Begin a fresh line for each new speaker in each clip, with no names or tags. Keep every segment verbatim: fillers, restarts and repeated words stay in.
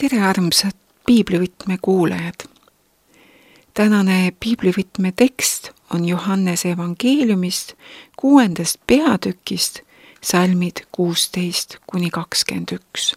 tere, armsad piiblivõtme kuulajad! Tänane piiblivõtme tekst on Johannese evangeeliumist kuuendast peatükist, salmid kuusteist kuni kakskümmend üks.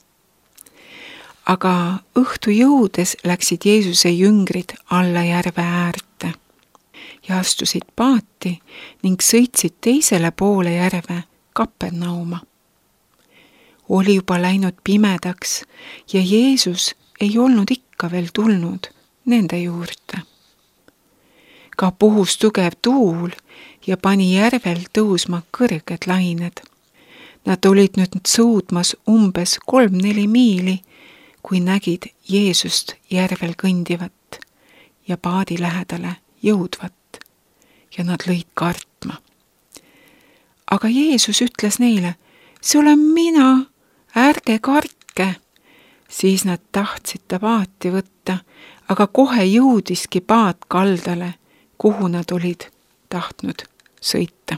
Aga õhtu jõudes läksid Jeesuse jüngrid alla järve äärte ja astusid paati ning sõitsid teisele poole järve Kapernauma. Oli juba läinud pimedaks ja Jeesus ei olnud ikka veel tulnud nende juurde. Ka puhus tugev tuul ja pani järvel tõusma kõrged lained. Nad olid nüüd sõudmas umbes kolm-neli miili, kui nägid Jeesust järvel kõndivat ja paadi lähedale jõudvat ja nad lõid kartma. Aga Jeesus ütles neile, see olen mina, ärge kartke. Siis nad tahtsid ta paati võtta, aga kohe jõudiski paat kaldale, kuhu nad olid tahtnud sõita.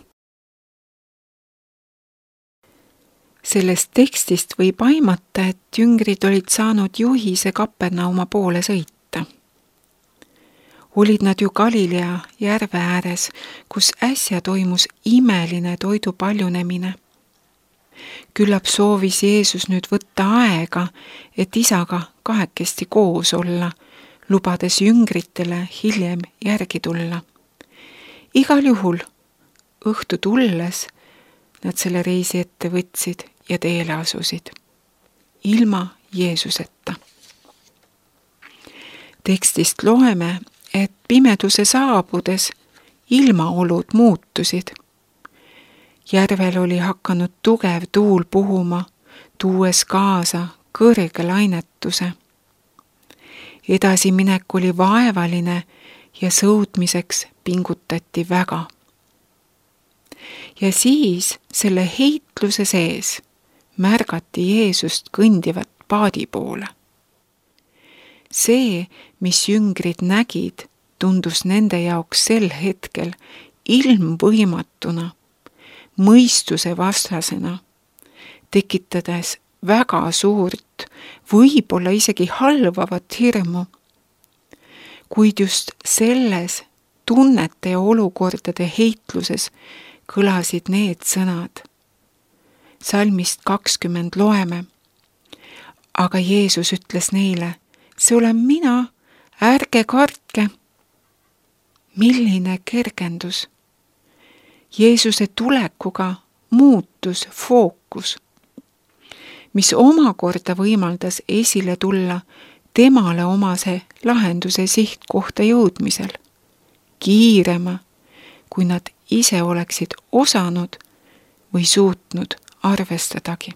Sellest tekstist võib aimata, et jüngrid olid saanud juhise Kapernauma poole sõita. Olid nad ju Galilea järve ääres, kus äsja toimus imeline toidu paljunemine. Küllap soovis Jeesus nüüd võtta aega, et isaga kahekesti koos olla, lubades jüngritele hiljem järgi tulla. Igal juhul õhtu tulles nad selle reisi ette võtsid ja teele asusid, ilma Jeesuseta. Tekstist loeme, et pimeduse saabudes ilmaolud muutusid. Järvel oli hakanud tugev tuul puhuma, tuues kaasa kõrge lainetuse. Edasiminek oli vaevaline ja sõudmiseks pingutati väga. Ja siis selle heitluse sees märgati Jeesust kõndivat paadi poole. See, mis jüngrid nägid, tundus nende jaoks sel hetkel ilmvõimatuna, mõistuse vastasena, tekitades väga suurt, võib-olla isegi halvavat hirmu. Kuid just selles tunnete ja olukordade heitluses kõlasid need sõnad. Salmist kakskümmend loeme. Aga Jeesus ütles neile, see olen mina, ärge kartke. Milline kergendus! Jeesuse tulekuga muutus fookus, mis omakorda võimaldas esile tulla temale omase lahenduse sihtkohta jõudmisel, kiirema, kui nad ise oleksid osanud või suutnud arvestadagi.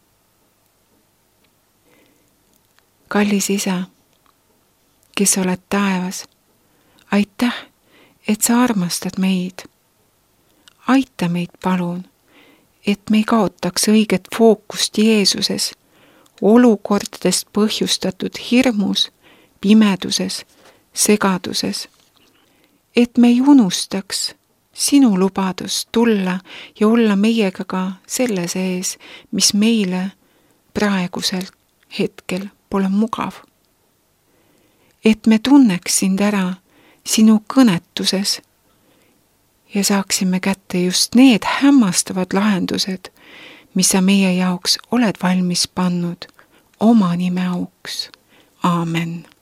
Kallis isa, kes oled taevas, aitäh, et sa armastad meid. Aita meid palun, et me ei kaotaks õiget fookust Jeesuses, olukordadest põhjustatud hirmus, pimeduses, segaduses. Et me ei unustaks sinu lubadust tulla ja olla meiega ka selle sees, mis meile praegusel hetkel pole mugav. Et me tunneks sind ära sinu kõnetuses ja saaksime kätte just need hämmastavad lahendused, mis sa meie jaoks oled valmis pannud oma nime auks. Aamen.